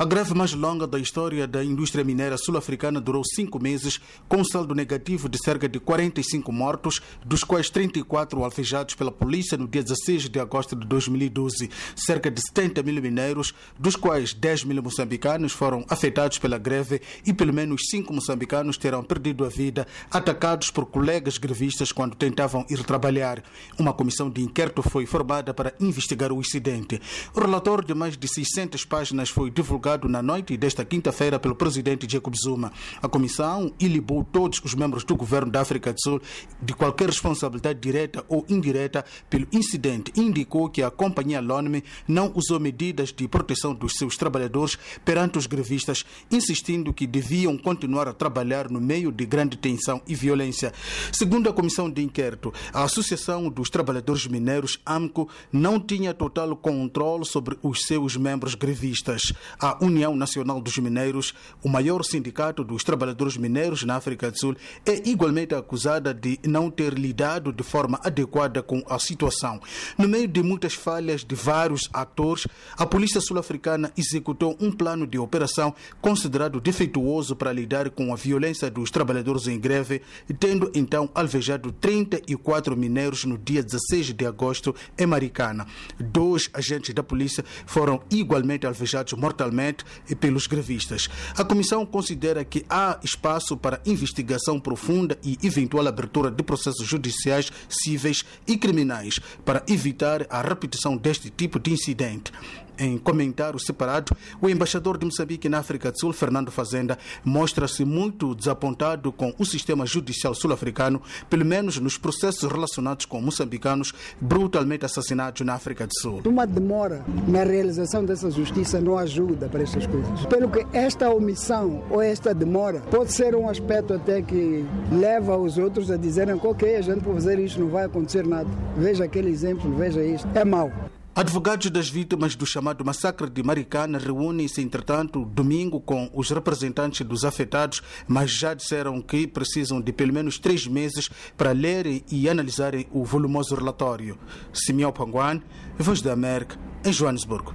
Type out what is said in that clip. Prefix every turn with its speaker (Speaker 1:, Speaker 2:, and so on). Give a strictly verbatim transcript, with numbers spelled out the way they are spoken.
Speaker 1: A greve mais longa da história da indústria mineira sul-africana durou cinco meses, com um saldo negativo de cerca de quarenta e cinco mortos, dos quais trinta e quatro alvejados pela polícia no dia dezesseis de agosto de dois mil e doze. Cerca de setenta mil mineiros, dos quais dez mil moçambicanos, foram afetados pela greve e pelo menos cinco moçambicanos terão perdido a vida, atacados por colegas grevistas quando tentavam ir trabalhar. Uma comissão de inquérito foi formada para investigar o incidente. O relatório de mais de seiscentas páginas foi divulgado na noite desta quinta-feira pelo presidente Jacob Zuma. A comissão ilibou todos os membros do governo da África do Sul de qualquer responsabilidade direta ou indireta pelo incidente. Indicou que a companhia Lonmin não usou medidas de proteção dos seus trabalhadores perante os grevistas, insistindo que deviam continuar a trabalhar no meio de grande tensão e violência. Segundo a comissão de inquérito, a Associação dos Trabalhadores Mineiros, AMCO, não tinha total controle sobre os seus membros grevistas. A União Nacional dos Mineiros, o maior sindicato dos trabalhadores mineiros na África do Sul, é igualmente acusada de não ter lidado de forma adequada com a situação. No meio de muitas falhas de vários atores, a polícia sul-africana executou um plano de operação considerado defeituoso para lidar com a violência dos trabalhadores em greve, tendo então alvejado trinta e quatro mineiros no dia dezesseis de agosto em Maricana. Dois agentes da polícia foram igualmente alvejados mortalmente e pelos grevistas. A comissão considera que há espaço para investigação profunda e eventual abertura de processos judiciais, cíveis e criminais para evitar a repetição deste tipo de incidente. Em comentário separado, o embaixador de Moçambique na África do Sul, Fernando Fazenda, mostra-se muito desapontado com o sistema judicial sul-africano, pelo menos nos processos relacionados com moçambicanos brutalmente assassinados na África do Sul.
Speaker 2: Uma demora na realização dessa justiça não ajuda para estas coisas. Pelo que esta omissão ou esta demora pode ser um aspecto até que leva os outros a dizerem que ok, a gente por fazer isto não vai acontecer nada. Veja aquele exemplo, veja isto. É mau.
Speaker 1: Advogados das vítimas do chamado massacre de Maricana reúnem-se, entretanto, domingo com os representantes dos afetados, mas já disseram que precisam de pelo menos três meses para lerem e analisarem o volumoso relatório. Simeão Panguan, Voz da América, em Joanesburgo.